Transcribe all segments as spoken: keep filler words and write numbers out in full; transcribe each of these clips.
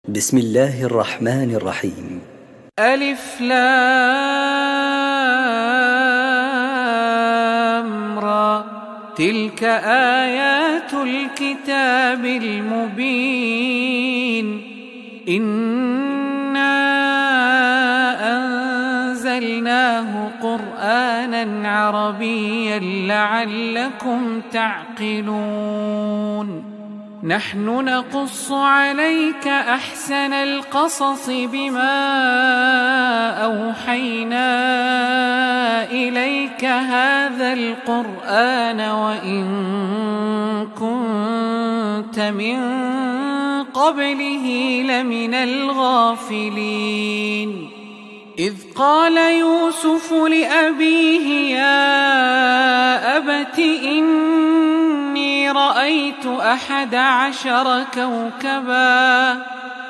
بسم الله الرحمن الرحيم. ألف لام را، تلك آيات الكتاب المبين. إنا أنزلناه قرآنا عربيا لعلكم تعقلون. نحن نقص عليك أحسن القصص بما أوحينا إليك هذا القرآن وإن كنت من قبله لمن الغافلين. إذ قال يوسف لأبيه يا أبت إني رأيت أحد عشر كوكبا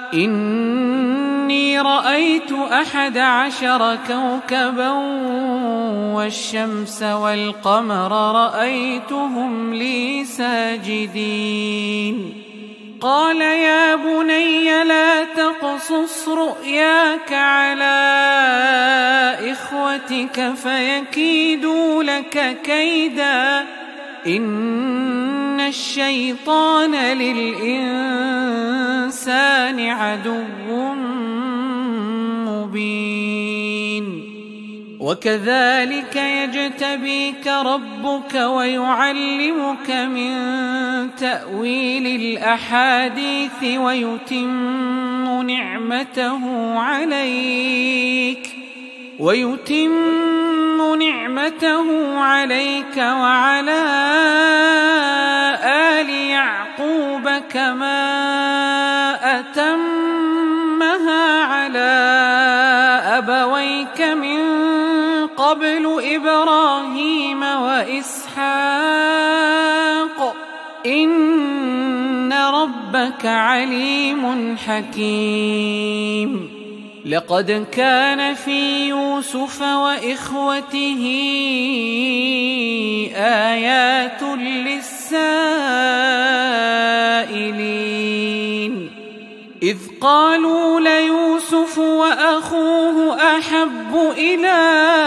إني رأيت أحد عشر كوكبا والشمس والقمر رأيتهم لي ساجدين. قال يا بني لا تقصص رؤياك على إخوتك فيكيدوا لك كيدا إن الشيطان للإنسان عدو مبين. وكذلك يجتبيك ربك ويعلمك من تأويل الأحاديث ويتم نعمته عليك ويتم نعمته عليك وعلى آل يعقوب كما أتمها على أبويك من قبل إبراهيم وإسحاق إن ربك عليم حكيم. لقد كان في يوسف وإخوته آيات للسائلين. إذ قالوا ليوسف وأخوه أحب إلى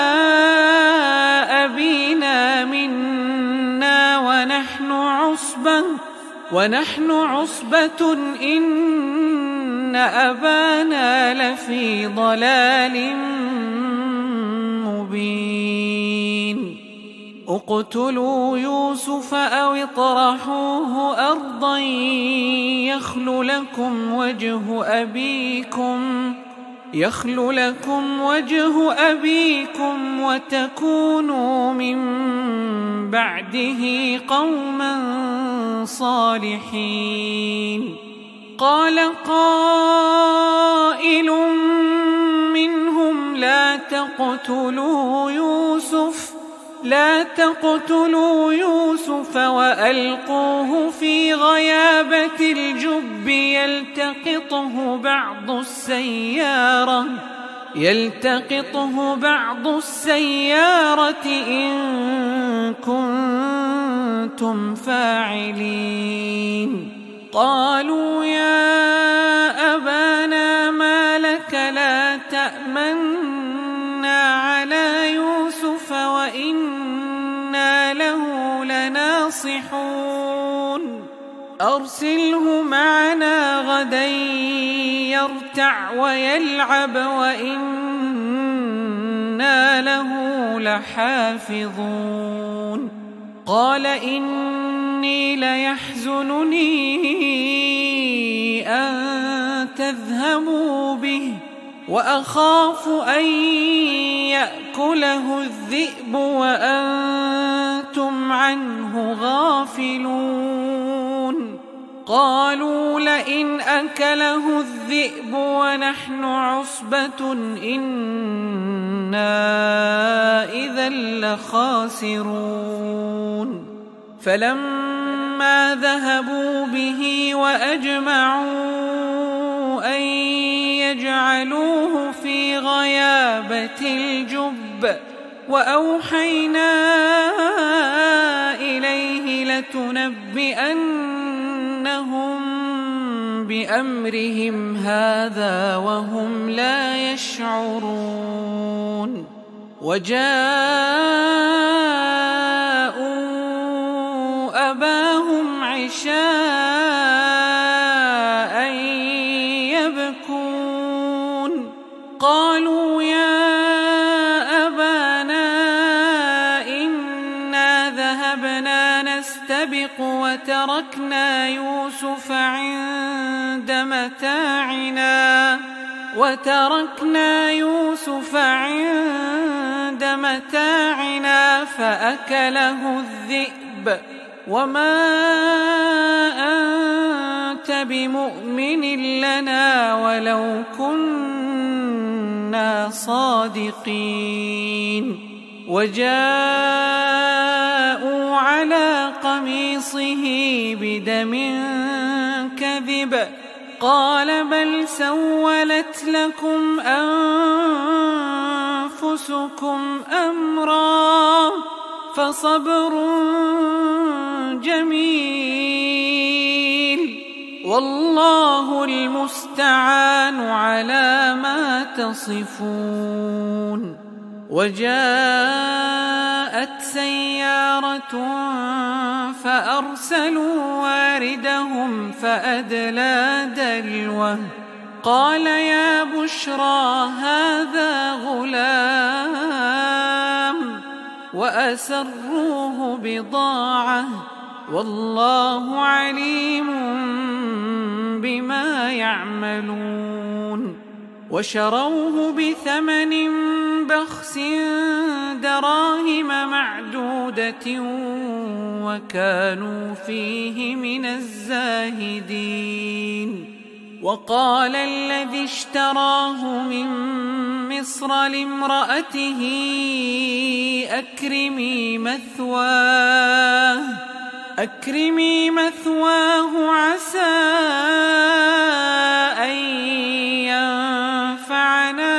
أبينا منا ونحن عصبة ونحن عصبة إن أبانا لفي ضلال مبين. اقتلوا يوسف أو اطرحوه أرضا يخل لكم وجه أبيكم يخل لكم وجه أبيكم وتكونوا من بعده قوما صالحين. قال قائل منهم لا تقتلوا يوسف لا تقتلوا يوسف وألقوه في غيابة الجب يلتقطه بعض السيارة يلتقطه بعض السيارة إن كنتم فاعلين. قالوا يا أبانا ما لك لا تأمنا على يوسف وإنا له لناصحون. أرسله معنا غدا يرتع ويلعب وإنا له لحافظون. قال إني ليحزنني أن تذهبوا به وأخاف أن يأكله الذئب وأنتم عنه غافلون. قالوا لئن أكله الذئب ونحن عصبة إنا إذا لخاسرون. فلما ذهبوا به وأجمعوا أن يجعلوه في غيابة الجب وأوحينا إليه لتنبئنهم بأمرهم هذا وهم لا يشعرون وجاءوا أباهم عشاء يبكون قالوا يا أبانا إنا ذهبنا نستبق وتركنا يوسف عند متاعنا وتركنا يوسف عند متاعنا فأكله الذئب وما أنت بمؤمن لنا ولو كنا صادقين وجاءوا على قميصه بدم كذب قال بل سولت لكم أنفسكم أمرا فصبر جميل والله المستعان على ما تصفون وجاءت سيارة فأرسلوا واردهم فأدلى دلوه قال يا بشرى هذا غلام وأسروه بضاعة والله عليم بما يعملون وشروه بثمن بخس دراهم معدودة وكانوا فيه من الزاهدين وقال الذي اشتراه من مصر لامرأته أكرمي مثواه أكرمي مثواه عسى أن ينفعنا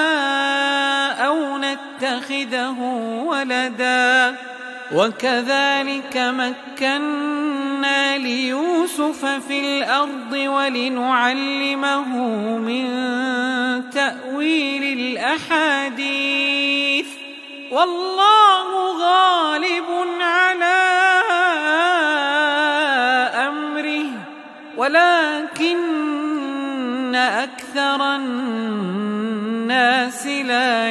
أو نتخذه ولدا وكذلك مكنا ليوسف في الأرض ولنعلمه من تأويل الأحاديث والله غالب على أمره ولكن أكثر الناس لا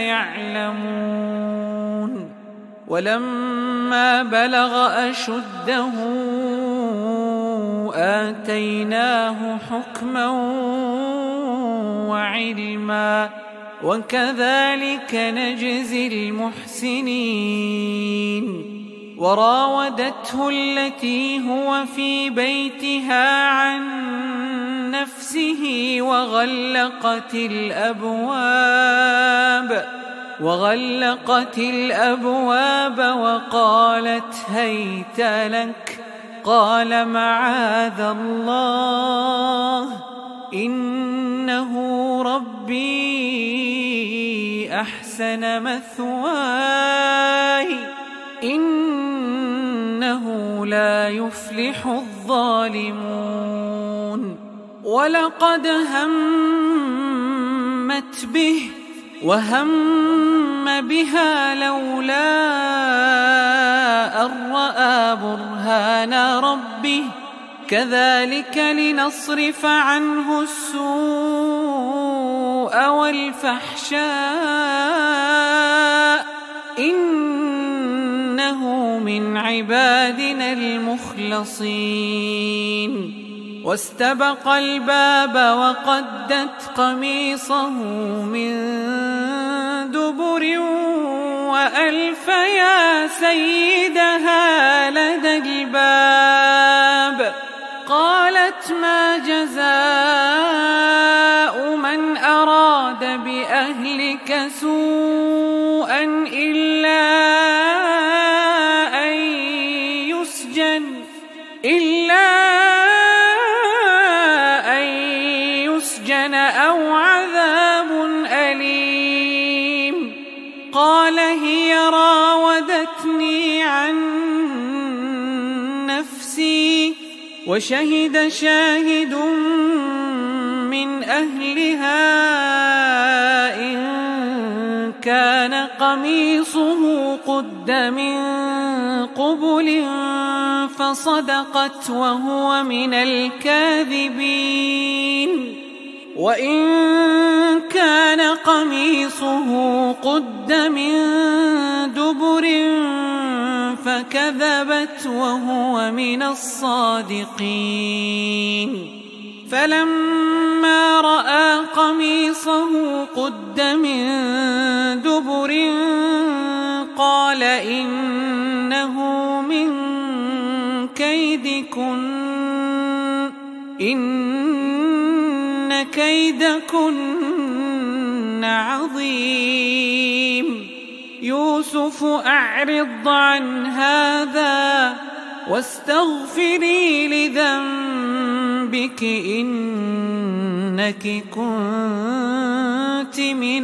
يعلمون ولما بلغ أشده آتيناه حكما وعلما وكذلك نجزي المحسنين وراودته التي هو في بيتها عن نفسه وغلقت الأبواب وغلقت الأبواب وقالت هيت لك قال معاذ الله إنه ربي أحسن مثواي إنه لا يفلح الظالمون ولقد همت به وهم بها لولا أن رأى برهان ربه كذلك لنصرف عنه السوء والفحشاء إنه من عبادنا المخلصين واستبق الباب وقدت قميصه من دبر وألف يا سيدها لدى الباب قالت ما جزاء من أراد بأهلك سوءا إلا أن يسجن إلا أو عذاب أليم قال هي راودتني عن نفسي وشهد شاهد أهلها إن كان قميصه قد من قبل فصدقت وهو من الكاذبين وإن كان قميصه قد من دبر فكذبت وهو من الصادقين فلما رأى قميصه قد من دبر قال إنه من كيدكن إن كيدكن عظيم يوسف أعرض عن هذا واستغفري لذنبك إنك كنت من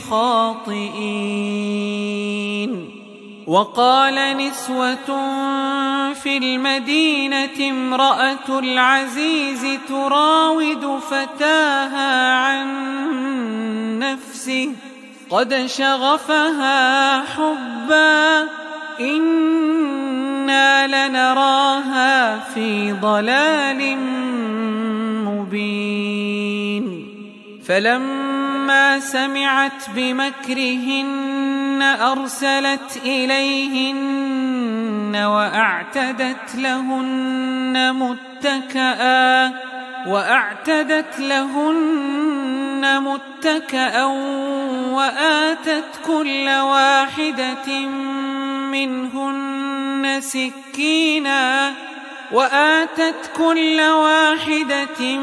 الخاطئين وقال نسوة في المدينة امرأة العزيز تراود فتاها عن نفسه قد شغفها حبا إنا لنراها في ضلال مبين فلما سمعت بمكرهن أرسلت إليهن وأعتدت لهن متكئا وأعتدت لهن متكئا وآتت كل واحدة منهن سكينا وآتت كل واحدة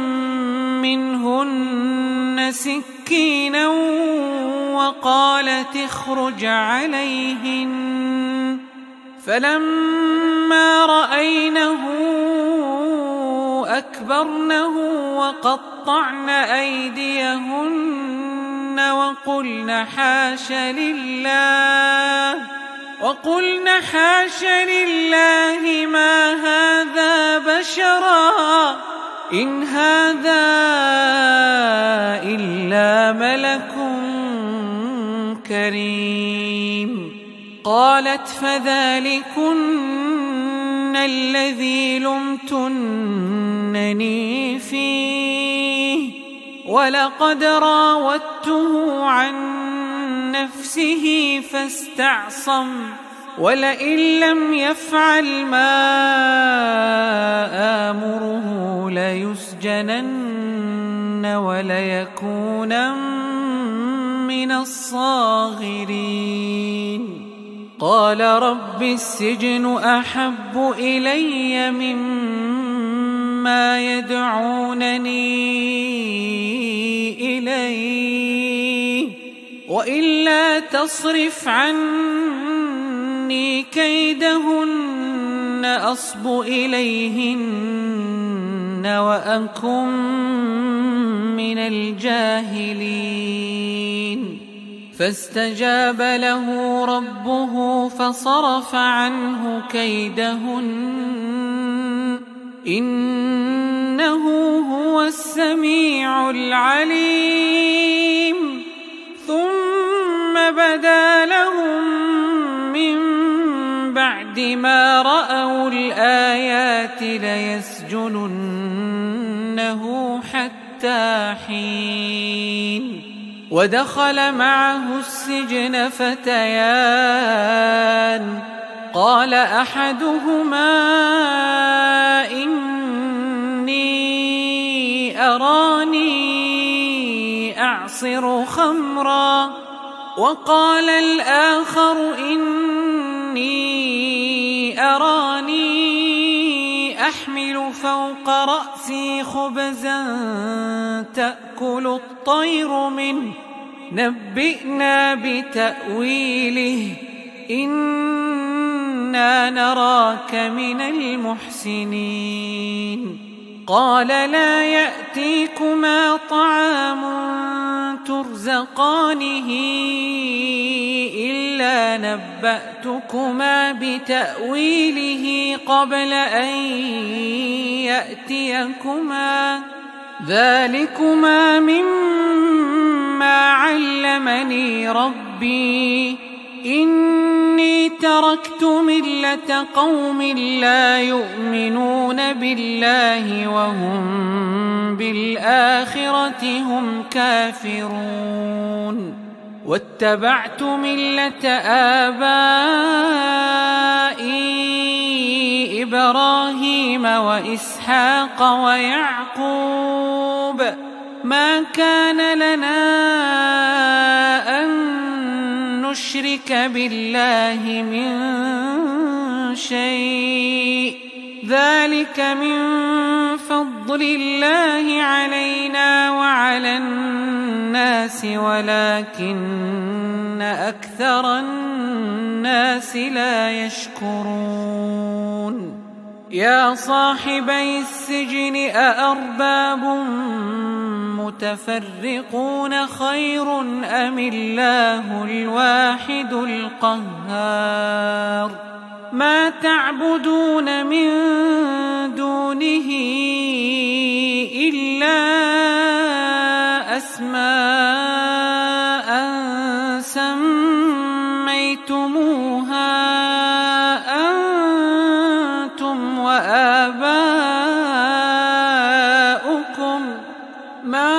منهن سكينا وقالت اخرج عليهن فلما رأينه أكبرنه وقطعن أيديهن وقلن حاش لله وقلن حاش لله ما هذا بشرا إن هذا إلا ملك كريم قالت فذلكن الذي لمتنني فيه ولقد راودته عن نفسه فاستعصم ولئن لم يفعل ما آمره ليسجنن وليكونن من الصاغرين قال رب السجن أحب إلي مما يدعونني إليه وإلا تصرف عني كيدهن أصب إليهن وأكن من الجاهلين فاستجاب له ربه فصرف عنه كيدهن إنه هو السميع العليم ثم بدا لهم من بعد ما رأوا الآيات ليسجننه حتى حين ودخل معه السجن فتيان قال أحدهما إني أراني أعصر خمرا وقال الآخر إني أراني أحمل فوق رأسي خبزا تأكل الطير منه نبئنا بتأويله إنا نراك من المحسنين قال لا يأتيكما طعام ترزقانه إلا نبأتكما بتأويله قبل أن يأتيكما ذلكما مما علمني ربي إني تركت ملة قوم لا يؤمنون بالله وهم بالآخرة هم كافرون واتبعت ملة آبائي إبراهيم وإسحاق ويعقوب ما كان لنا أن نشرك بالله من شيء ذلك من فضل الله علينا وعلى الناس ولكن أكثر الناس لا يشكرون يا صاحبي السجن أأرباب متفرقون خير أم الله الواحد القهار ما تعبدون من دونه إلا أسماء سميتموها أنتم وآباؤكم ما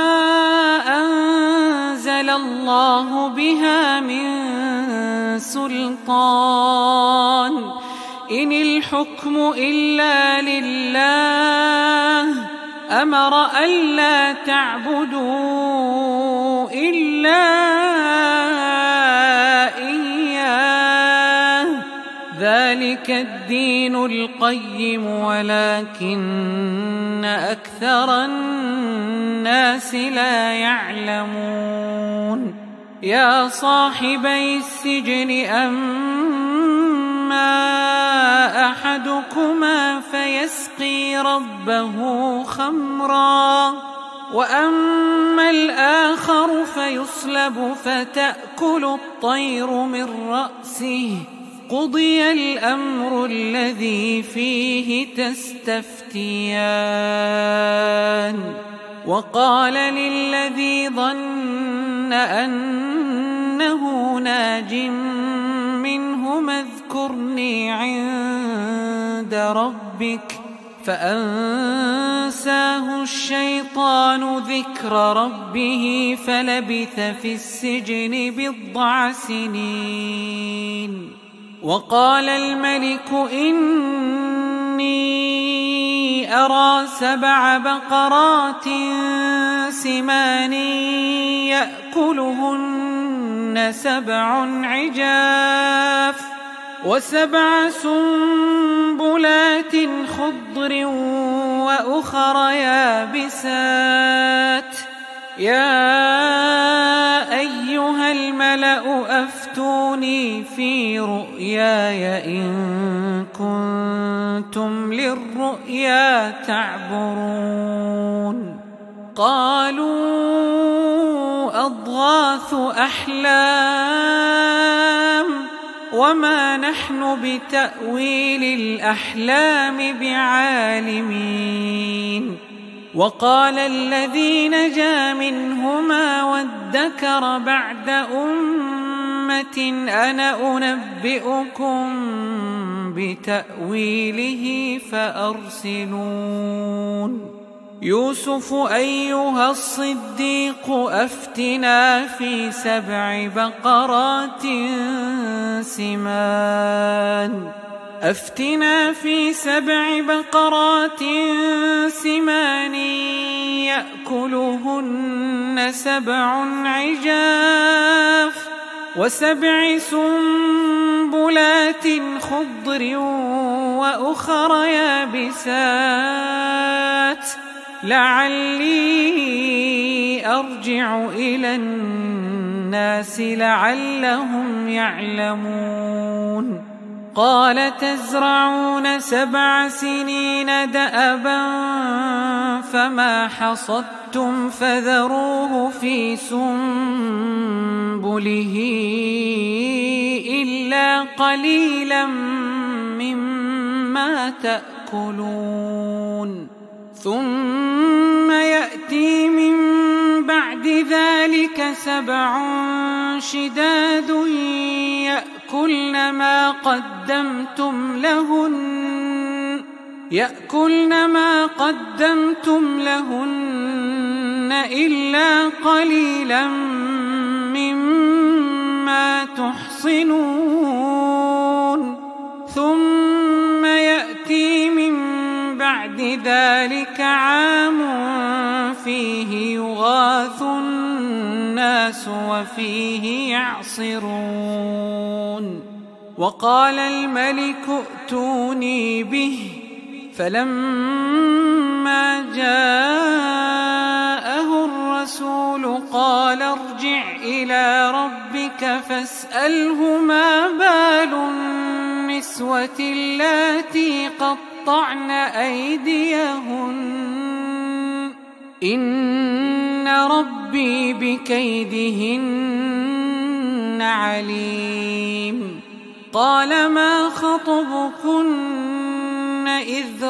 أنزل الله بها من سلطان إن الحكم إلا لله أمر ألا تعبدوا إلا إياه ذلك الدين القيم ولكن أكثر الناس لا يعلمون يا صاحبي السجن أما أحدكما فيسقي ربه خمرا وأما الآخر فيصلب فتأكل الطير من رأسه قضي الأمر الذي فيه تستفتيان وقال للذي ظن أنه ناج منهما اذكرني عند ربك فأنساه الشيطان ذكر ربه فلبث في السجن بضع سنين وقال الملك إني أرى سبع بقرات سمان يأكلهن سبع عجاف وسبع سنبلات خضر وأخر يابسات يا أيها الملأ أفتوني في رؤياي إن كنتم للرؤيا تعبرون قالوا أضغاث أحلام وما نحن بتأويل الأحلام بعالمين وقال الذي نجا منهما وادكر بعد أمة أنا أنبئكم بتأويله فأرسلون يوسف أيها الصديق أفتنا في سبع بقرات سمان أفتنا في سبع بقرات سمان يأكلهن سبع عجاف وسبع سنبلات خضر وأخر يابسات لعلي أرجع إلى الناس لعلهم يعلمون قال تزرعون سبع سنين دأبا فما حصدتم فذروه في سنبله إلا قليلا مما تأكلون ثم بعد ذلك سبع شداد يأكلن ما قدمتم لهن يأكلن ما قدمتم لهن إلا قليلا مما تحصنون ثم يأتي من بعد ذلك عام فيه يغاث الناس وفيه يعصرون وقال الملك ائتوني به فلما جاءه الرسول قال ارجع إلى ربك فاسأله ما بال النسوة اللاتي قطعن أيديهن إن ربي بكيدهن عليم قال ما خطبكن إذ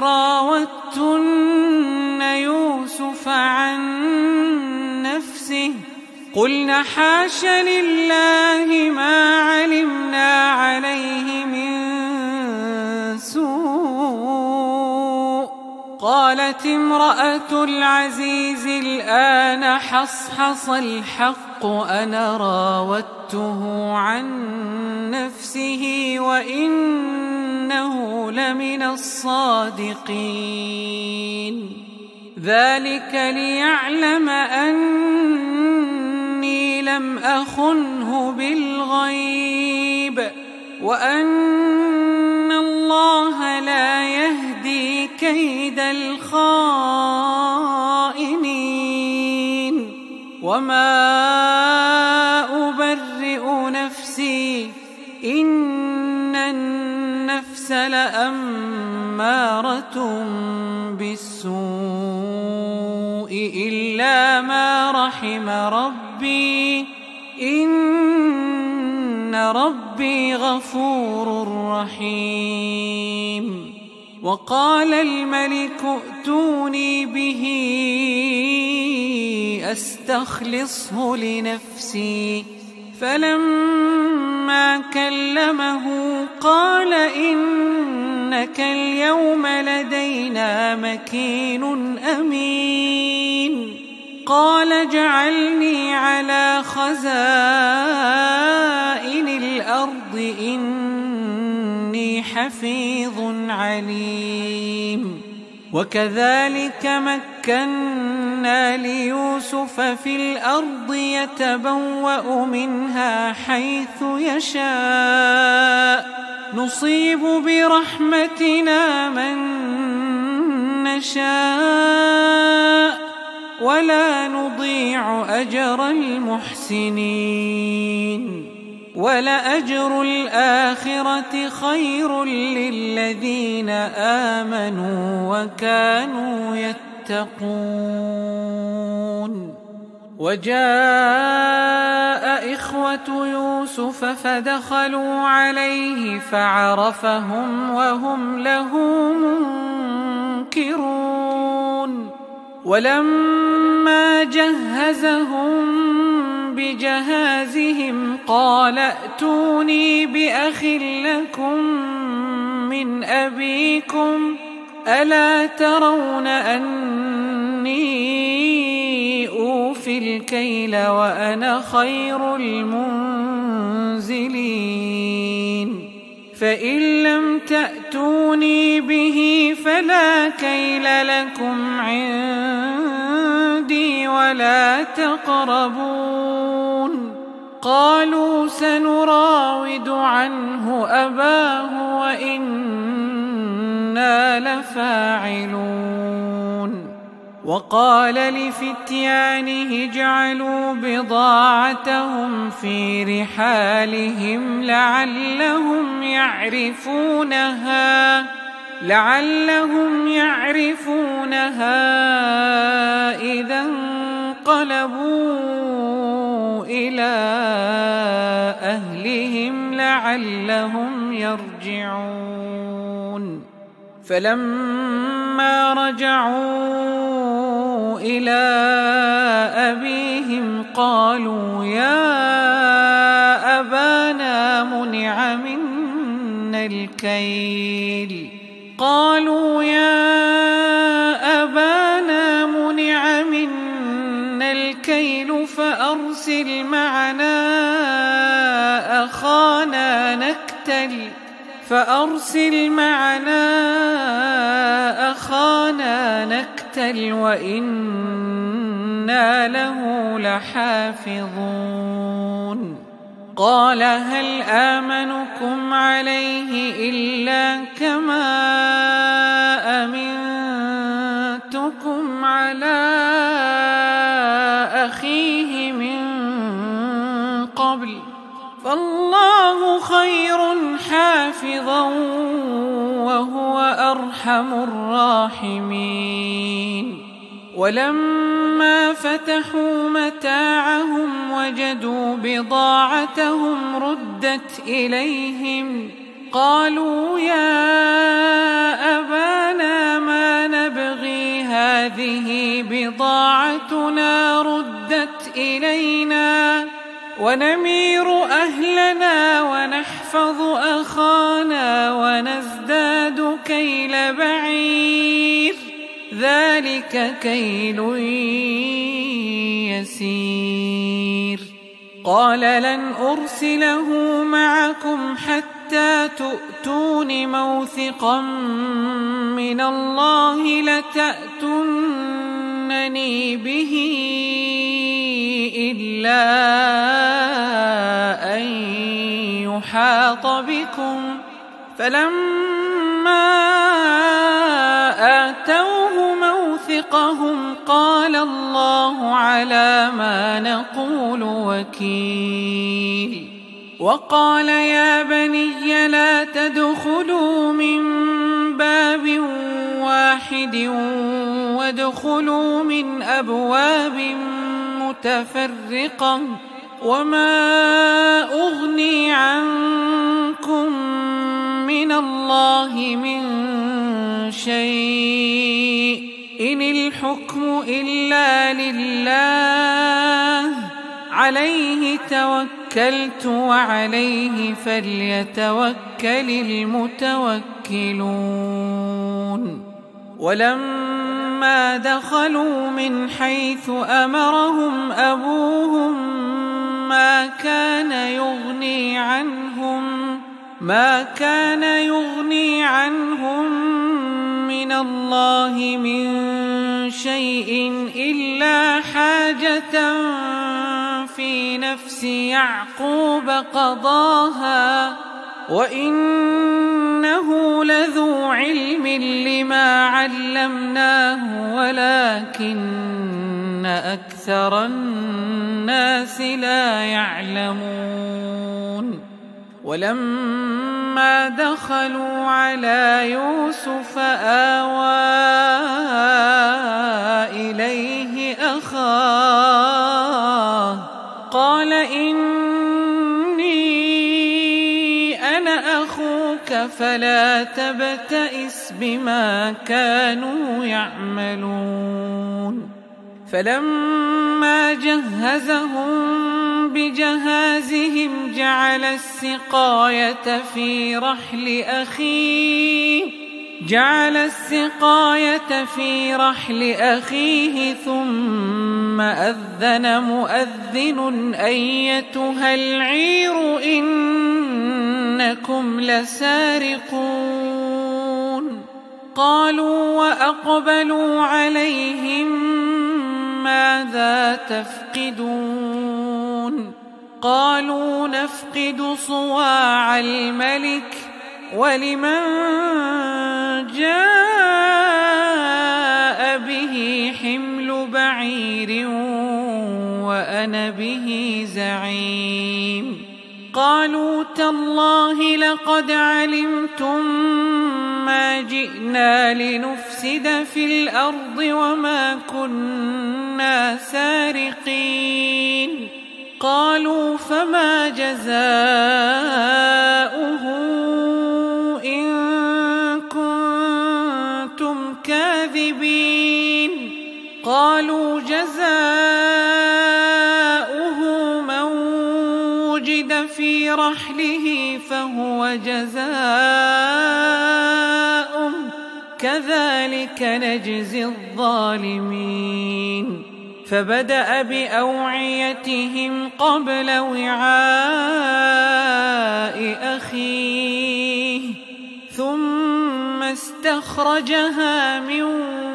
راوتن يوسف عن نفسه قلن حاش لله ما علمنا عليه من سوء قالت امرأة العزيز الآن حصحص الحق أنا راودته عن نفسه وإنه لمن الصادقين ذلك ليعلم أني لم أخنه بالغيب وأن الله لا يهدي كيد الخائنين وما أبرئ نفسي إن النفس لأمارة بالسوء إلا ما رحم ربي إن ربي غفور رحيم وقال الملك ائتوني به أستخلصه لنفسي فلما كلمه قال إنك اليوم لدينا مكين أمين قال اجعلني على خزائن الأرض إني حفيظ عليم وكذلك مكنا ليوسف في الأرض يتبوأ منها حيث يشاء نصيب برحمتنا من نشاء ولا نضيع أجر المحسنين ولأجر الآخرة خير للذين آمنوا وكانوا يتقون وجاء إخوة يوسف فدخلوا عليه فعرفهم وهم له منكرون ولما جهزهم بجهازهم قال ائتوني بأخ لكم من أبيكم ألا ترون أني أوفي الكيل وأنا خير المنزلين فإن لم تأتوني به فلا كيل لكم عندي ولا تقربون قالوا سنراود عنه أباه وإنا لفاعلون وقال لفتيانه اجعلوا بضاعتهم في رحالهم لعلهم يعرفونها لعلهم يعرفونها إذا انقلبوا إلى أهلهم لعلهم يرجعون فلما رجعوا إلى أبيهم قالوا يا أبانا منع منا الكيل قالوا يا أبانا منع منا الكيل فأرسل معنا أخانا نكتل فأرسل معنا أخانا نكتل وإنا له لحافظون قال هل آمنكم عليه إلا كما أمنتكم على أخيه من قبل فالله خير حافظا وهو أرحم الراحمين ولما فتحوا متاعهم وجدوا بضاعتهم ردت إليهم قالوا يا أبانا ما نبغي هذه بضاعتنا ردت إلينا ونمير أهلنا ونحفظ أخانا ونزداد كيل بعير ذلك كيل يسير قال لن أرسله معكم حتى تؤتون موثقا من الله لتأتونني به إلا أن يحاط بكم فلما آتوه موثقهم قال الله على ما نقول وكيل وقال يا بني لا تدخلوا من باب واحد وادخلوا من أبواب متفرقة وما أغني عنكم من الله من شيء إن الحكم إلا لله عليه توكلت وعليه فليتوكل المتوكلون ولما دخلوا من حيث أمرهم أبوهم ما كان يغني عنهم ما كان يغني عنهم من الله من شيء إلا حاجة في نفس يعقوب قضاها وإنه لذو علم لما علمناه ولكن أكثر الناس لا يعلمون ولما دخلوا على يوسف آوى إليه أخاه قال إني أنا أخوك فلا تبتئس بما كانوا يعملون فلما جهزهم بجهازهم جعل السقاية في رحل أخيه جعل السقاية في رحل أخيه ثم أذن مؤذن أيتها العير إنكم لسارقون قالوا وأقبلوا عليهم ماذا تفقدون قالوا نفقد صواع الملك ولمن جاء به حمل بعير وأنا به زعيم قالوا تالله لقد علمتم ما جئنا لنفسد في الأرض وما كنا سارقين قالوا فما جزاؤه إن كنتم كاذبين قالوا في رحله فهو جزاؤه كذلك نجزي الظالمين فبدأ بأوعيتهم قبل وعاء أخيه ثم استخرجها من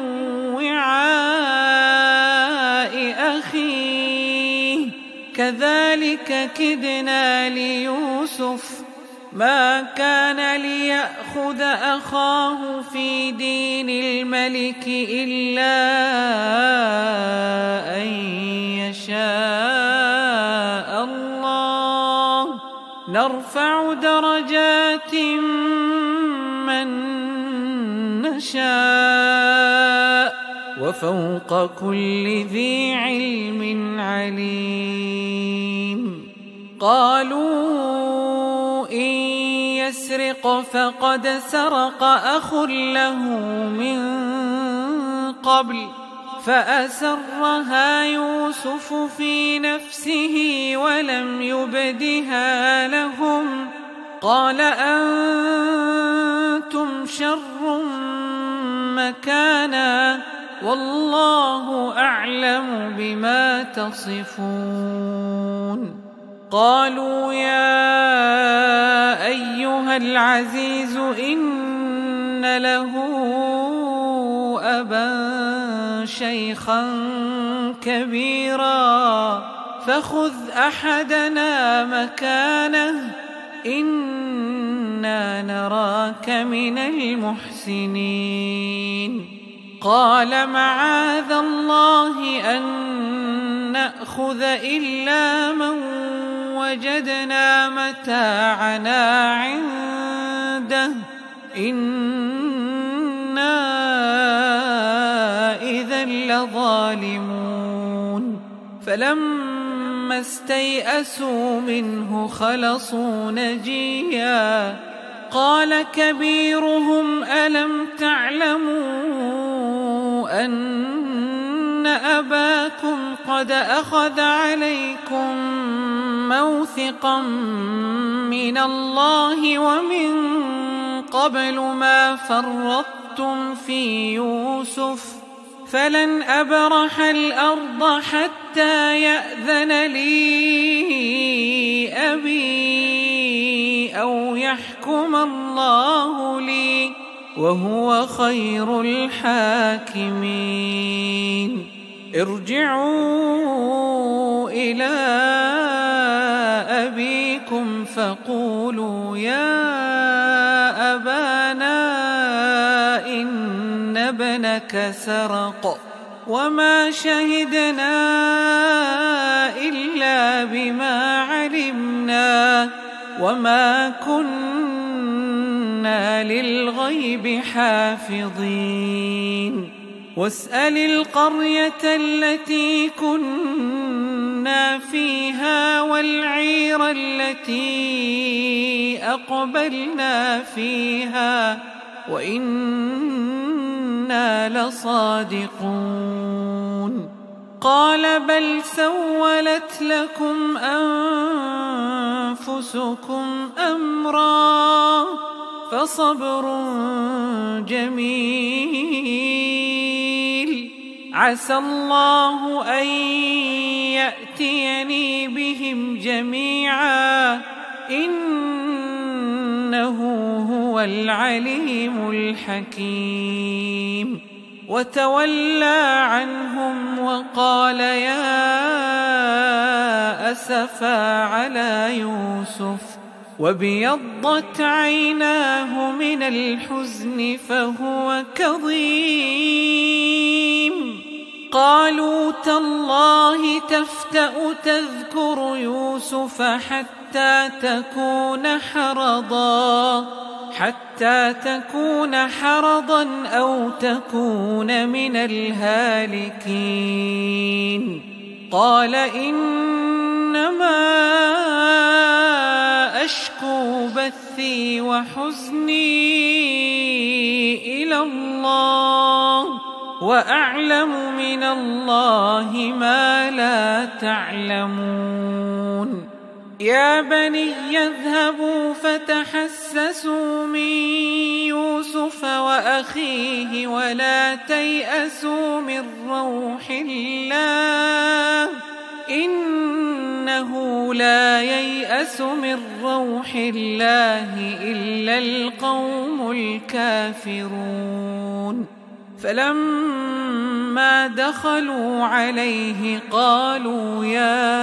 وعاء أخيه كذلك كدنا ليوسف ما كان ليأخذ أخاه في دين الملك إلا أن يشاء الله نرفع درجات من نشاء وفوق كل ذي علم عليم قالوا إن يسرق فقد سرق أخ له من قبل فأسرها يوسف في نفسه ولم يبدها لهم قال أنتم شر مكانا والله أعلم بما تصفون قالوا يا أيها العزيز إن له أبا شيخا كبيرا فخذ أحدنا مكانه إنا نراك من المحسنين قال معاذ الله أن نأخذ إلا من وجدنا متاعنا عنده إنا إذا لظالمون فلما استيئسوا منه خلصوا نجيا قال كبيرهم ألم تعلموا أن أباكم قد أخذ عليكم موثقا من الله ومن قبل ما فرطتم في يوسف فلن أبرح الأرض حتى يأذن لي أبي أو يحكم الله لي وهو خير الحاكمين ارجعوا إلى أبيكم فقولوا يا أبانا إن ابنك سرق وما شهدنا إلا بما علمنا وما كنا للغيب حافظين واسأل القرية التي كنا فيها والعير التي أقبلنا فيها وإنا لصادقون قال بل سولت لكم أنفسكم أمرا فصبر جميل عسى الله أن يأتيني بهم جميعا إنه هو العليم الحكيم وتولى عنهم وقال يا أسفا على يوسف وابيضت عيناه من الحزن فهو كظيم قالوا تالله تفتأ تذكر يوسف حتى تكون حرضا حتى تكون حرضا أو تكون من الهالكين قال إنما أشكو بثي وحزني إلى الله وأعلم من الله ما لا تعلمون يا بني اذهبوا فتحسسوا من يوسف وأخيه ولا تيأسوا من روح الله إنه لا ييأس من روح الله إلا القوم الكافرون فلما دخلوا عليه قالوا يا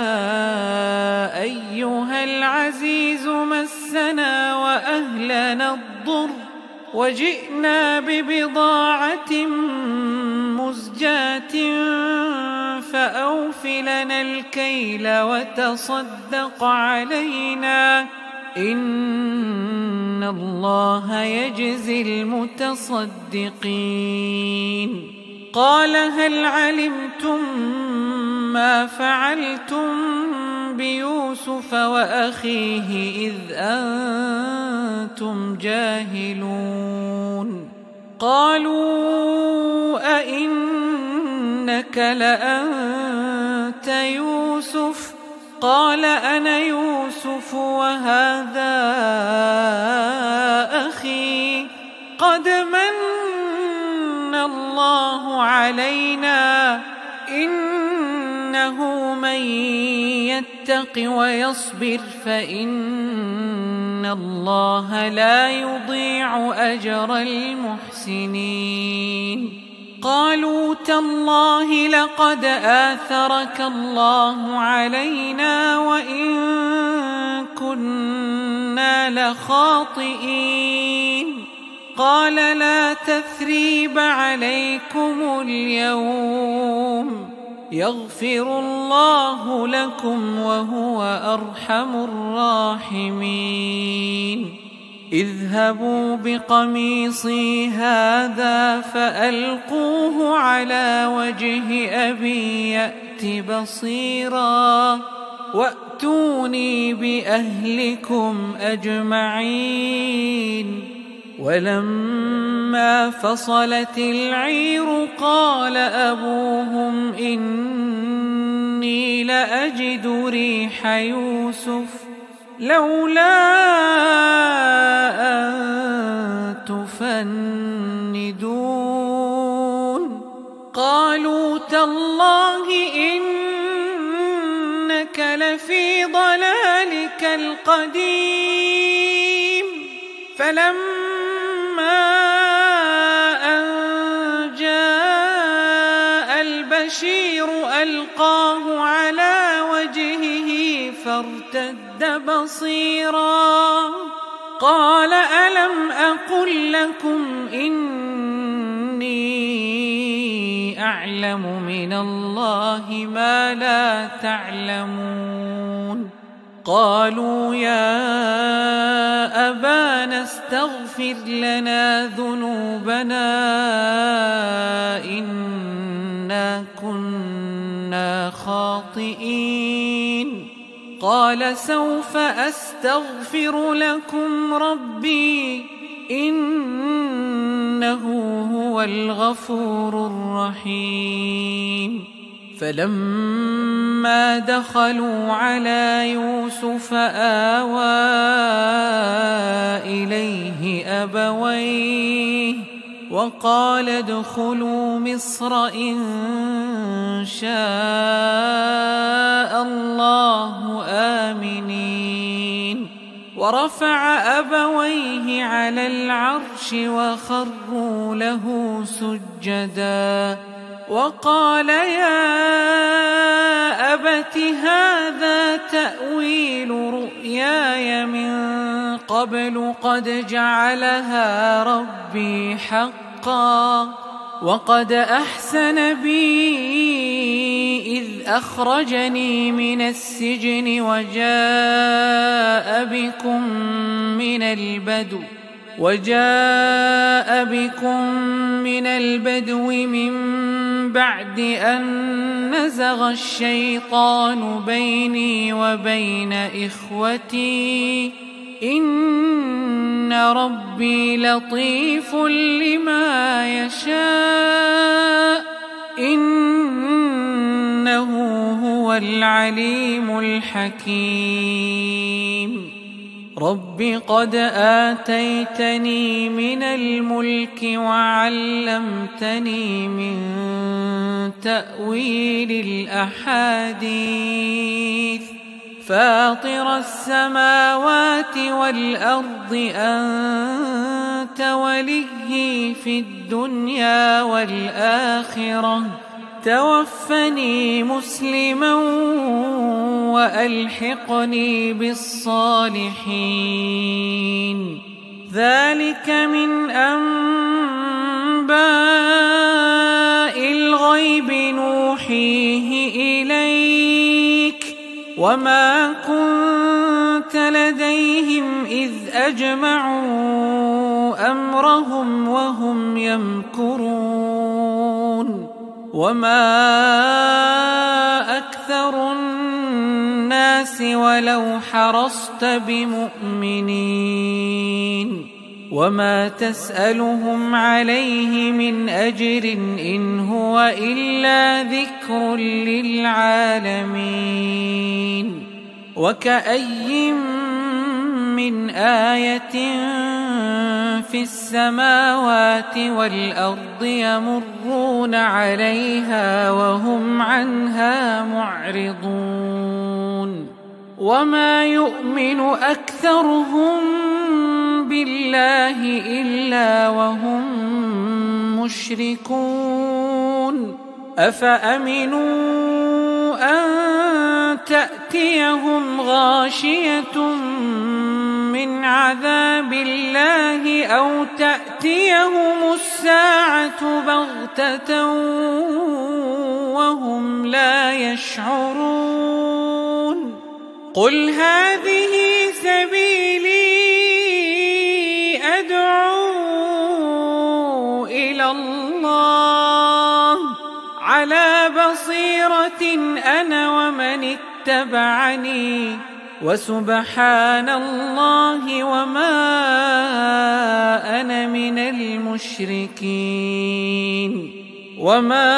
أيها العزيز مسنا وأهلنا الضر وجئنا ببضاعة مزجاة فأوف لنا الكيل وتصدق علينا إن الله يجزي المتصدقين قال هل علمتم ما فعلتم بيوسف وأخيه إذ أنتم جاهلون قالوا أئنك لأنت يوسف قال أنا يوسف وهذا أخي قد من الله علينا إنه من يتق ويصبر فإن الله لا يضيع أجر المحسنين قالوا تالله لقد آثرك الله علينا وإن كنا لخاطئين قال لا تثريب عليكم اليوم يغفر الله لكم وهو أرحم الراحمين اذهبوا بقميصي هذا فألقوه على وجه أبي يأت بصيرا وأتوني بأهلكم أجمعين ولما فصلت العير قال أبوهم إني لأجد ريح يوسف لولا أن تفندون قالوا تالله إنك لفي ضلالك القديم فلما أن جاء البشير ألقاه على وجهه فارتد بصيرا قال ألم أقل لكم إني أعلم من الله ما لا تعلمون قالوا يا أبانا استغفر لنا ذنوبنا إنا كنا خاطئين قال سوف أستغفر لكم ربي إنه هو الغفور الرحيم فلما دخلوا على يوسف آوى إليه أبويه وقال ادخلوا مصر إن شاء الله آمنين ورفع أبويه على العرش وخروا له سجدا وقال يا أبت هذا تأويل رؤياي من قبل قد جعلها ربي حقا وقد أحسن بي إذ أخرجني من السجن وجاء بكم من البدو وجاء بكم من البدو من بعد أن نزغ الشيطان بيني وبين إخوتي إن ربي لطيف لما يشاء إنه إنه هو العليم الحكيم رب قد آتيتني من الملك وعلمتني من تأويل الأحاديث فاطر السماوات والأرض أنت وليي في الدنيا والآخرة توفني مسلما وألحقني بالصالحين ذلك من أنباء الغيب نوحيه إليك وما كنت لديهم إذ أجمعوا أمرهم وهم يمكرون وما أكثر الناس ولو حرصت بمؤمنين وما تسألهم عليه من أجر إن هو إلا ذكر للعالمين وكأي من آية في السماوات والأرض يمرون عليها وهم عنها معرضون وما يؤمن أكثرهم بالله إلا وهم مشركون أفأمنوا أن تأتيهم غاشية من عذاب الله أو تأتيهم الساعة بغتة وهم لا يشعرون قل هذه سبيلي أدعو إلى الله على بصيرة أنا ومن اتبعني وسبحان الله وما أنا من المشركين وما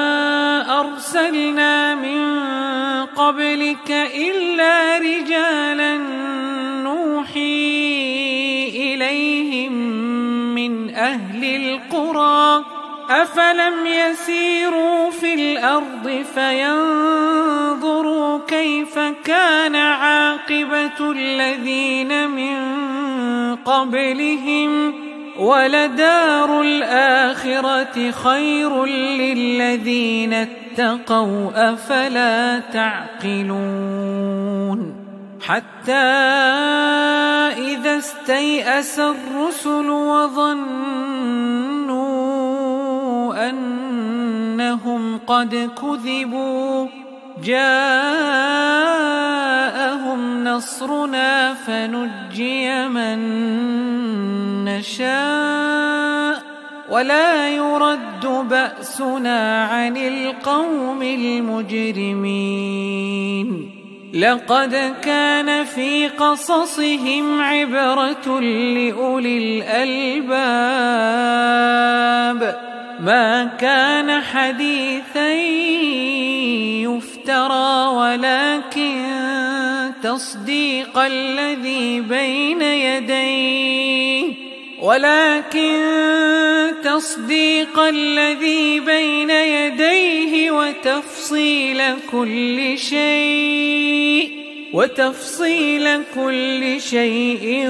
أرسلنا من قبلك إلا رجالا نوحي إليهم من أهل القرى أفلم يسيروا في الأرض فينظروا كيف كان عاقبة الذين من قبلهم ولدار الآخرة خير للذين اتقوا أفلا تعقلون حتى إذا استيأس الرسل وظنوا أنهم قد كذبوا جاءهم نصرنا فنجي من نشاء ولا يرد بأسنا عن القوم المجرمين لقد كان في قصصهم عبرة لأولي الألباب ما كان حديثا يفترى ولكن تصديق الذي بين يديه ولكن تصديق الذي بين يديه وتفصيل كل شيء وتفصيل كل شيء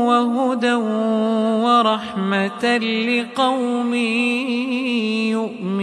وهدى ورحمة لقوم يؤمنون.